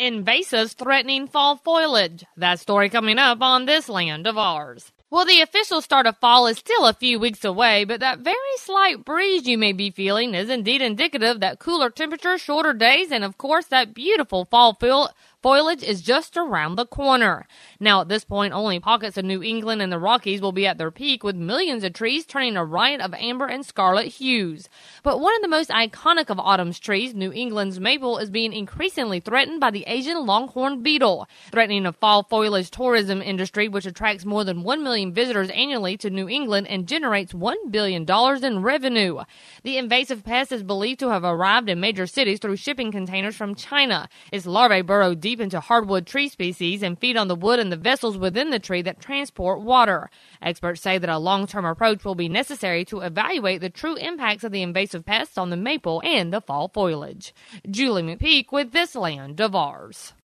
Invasives threatening fall foliage. That story coming up on This Land of Ours. Well, the official start of fall is still a few weeks away, but that very slight breeze you may be feeling is indeed indicative that cooler temperatures, shorter days, and of course that beautiful fall foliage is just around the corner. Now, at this point, only pockets of New England and the Rockies will be at their peak, with millions of trees turning a riot of amber and scarlet hues. But one of the most iconic of autumn's trees, New England's maple, is being increasingly threatened by the Asian longhorn beetle, threatening the fall foliage tourism industry, which attracts more than 1 million visitors annually to New England and generates $1 billion in revenue. The invasive pest is believed to have arrived in major cities through shipping containers from China. Its larvae burrow deep into hardwood tree species and feed on the wood and the vessels within the tree that transport water. Experts say that a long-term approach will be necessary to evaluate the true impacts of the invasive pests on the maple and the fall foliage. Julie McPeak with This Land of Ours.